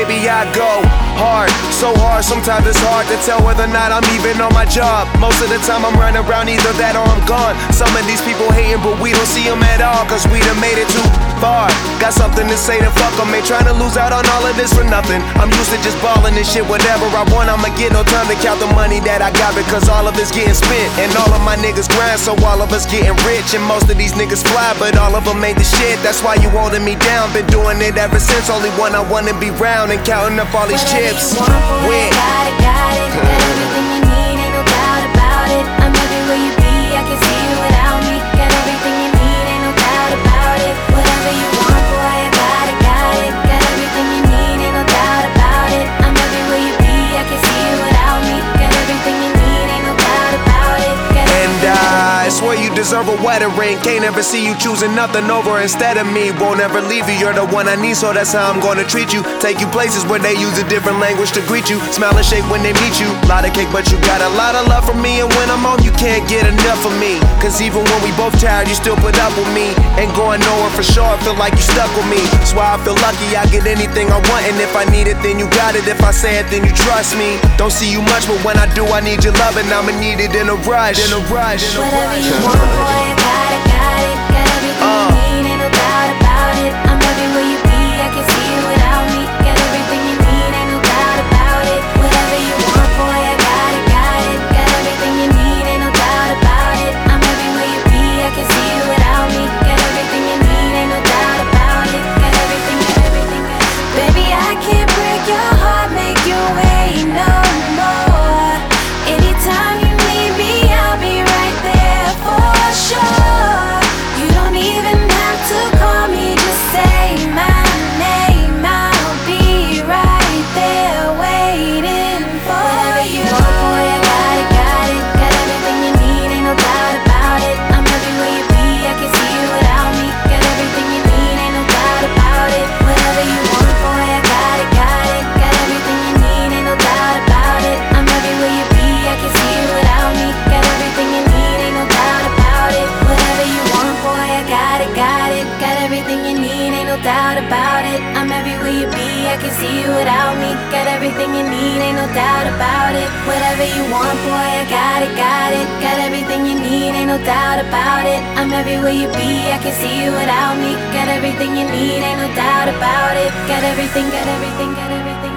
baby, I go hard, so hard, sometimes it's hard to tell whether or not I'm even on my job. Most of the time I'm running around, either that or I'm gone. Some of these people hating, but we don't see them at all, cause we done made it too far. Got something to say, then fuck them. Ain't trying to lose out on all of this for nothing. I'm used to just balling and shit, whatever I want, I'ma get. No time to count the money that I got, because all of it's getting spent. And all of my niggas grind, so all of us getting rich. And most of these niggas fly, but all of them ain't the shit. That's why you holding me down. Been doing it ever since. Only one I wanna be round, and counting up all these chips. Got it, got it. Got everything you need, ain't no doubt about it. I'm everywhere you be, I can see you without me. Got everything you need, ain't no doubt about it. Whatever you want, boy, I got it, got it. Got everything you need, ain't no doubt about it. I'm everywhere you be, I can see you without me. Got everything you need, ain't no doubt about it. And I swear you deserve a wedding ring. Can't ever see you choosing nothing over instead of me. Won't ever leave you, you're the one I need, so that's how I'm gonna treat you. Take you places where they use a different language to greet you. Smile and shake when they meet you. Lot of cake, but you got a lot of love for me. And when I'm home, you can't get enough of me. Cause even when we both tired, you still put up with me. Ain't going nowhere for sure, I feel like you stuck with me. That's why I feel lucky, I get anything I want. And if I need it, then you got it. If I say it, then you trust me. Don't see you much, but when I do, I need your love. And I'ma need it in a rush. Whatever you want, boy, I got it, got it. Got everything you need, ain't no doubt about it. I'm everywhere you be, I can see you without me. Got everything you need, ain't no doubt about it. Whatever you want, boy, I got it, got it. Got everything you need, ain't no doubt about it. I'm everywhere you be, I can see you without me. Got everything you need, ain't no doubt about it. Got everything. Baby, I can't break your heart, make you wait no more. Anytime you need me, I'll be right there for sure. You don't even have to call me, just say my name. I'll be right there waiting for you. Boy, I got it, got it. Got everything you need, ain't no doubt about it. I'm everywhere you be, I can see you without me. Got everything you need, ain't no doubt about it. Whatever you want, boy, I got it, got it. Got everything you need, ain't no doubt about it. I'm everywhere you be, I can see you without me. Got everything you need, ain't no doubt about it. Whatever you want, boy, I got it, got it. Got everything you need, ain't no doubt about it. I'm everywhere you be, I can see you without me. Got everything you need, ain't no doubt about it. Whatever you want, boy, I got it, got it. Got everything you need, ain't no doubt about it. I'm everywhere you be, I can see you without me. Got everything you need, ain't no doubt about it. Got everything, got everything, got everything.